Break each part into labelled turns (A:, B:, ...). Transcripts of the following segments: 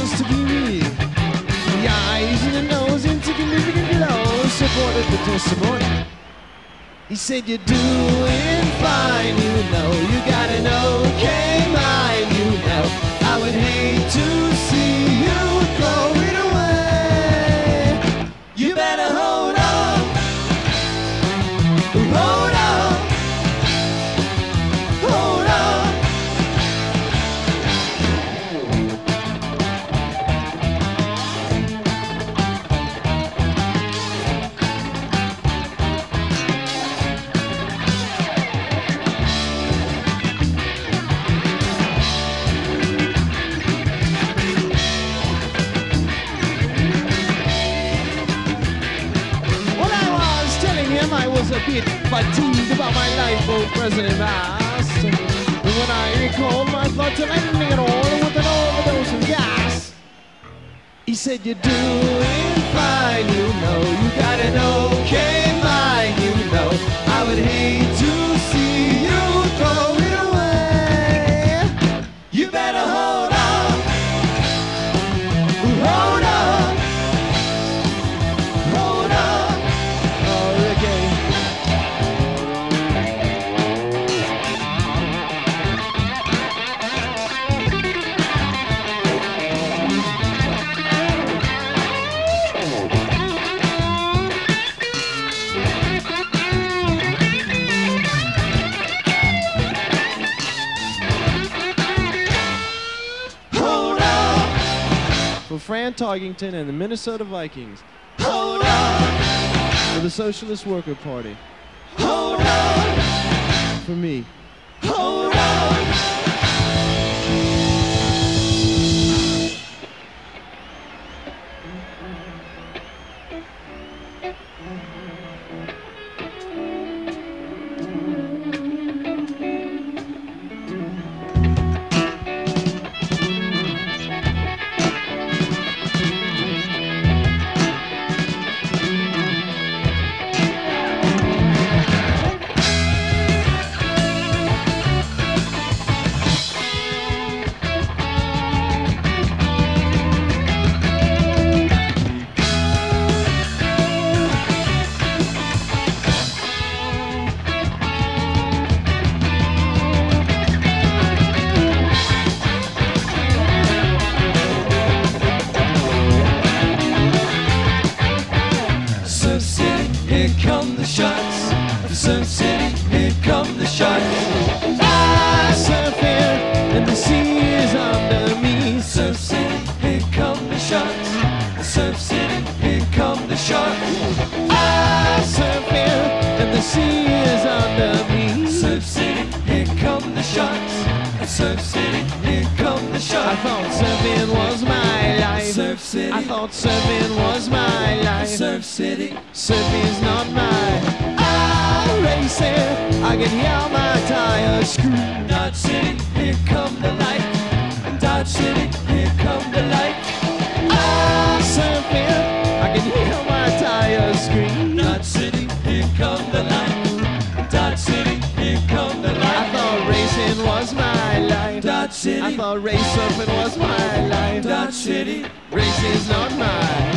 A: was to be me. The eyes and the nose, insignificant glow supported the testimony. He said, you're doing fine, you know. You got an okay mind, you know. I would hate to see you throw it away. You better hold on. Hold on. Hold on. I was a bit fatigued about my life, old President asked. And when I recalled my thoughts of ending it all with an overdose of gas, he said, you're doing fine, you know. You got an okay mind, you know. I would hate to see you throw it away. You better hold on. Hold on. Hold on. Oh, okay. For Fran Tarkington and the Minnesota Vikings. Hold on. For the Socialist Worker Party. Hold on. For me. Hold on. Surf City, here come the sharks. I surf here, and the sea is under me. Surf City, here come the sharks. Surf City, here come the sharks. I surf here, and the sea is under me. Surf City, here come the sharks. Surf City, here come the sharks. I thought surfing was my life. Surf City. I thought surfing was my life. Surf City. Surfing's not mine. Racing, I can hear my tires scream. Dodge City, here come the light. Dodge City, here come the light. I'm surfing, I can hear my tires scream. Dodge City, here come the light. Dodge City, here come the light. I thought racing was my life. Dodge City. I thought race surfing was my life. Dodge City. Racing's not mine.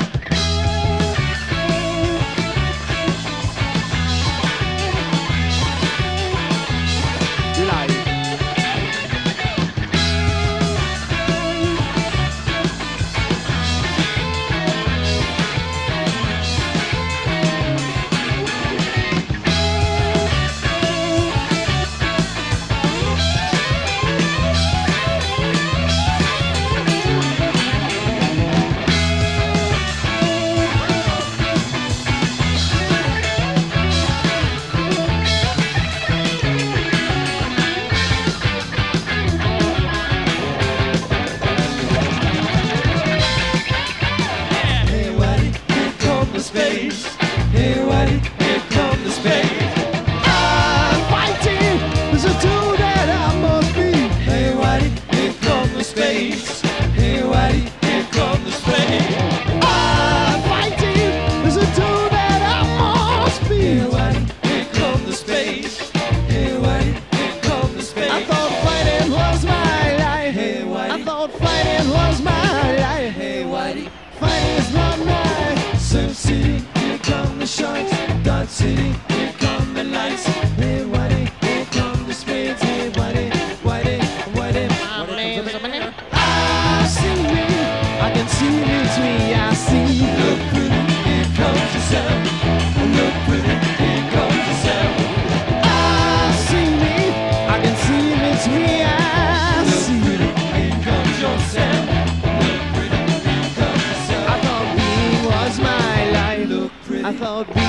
A: thought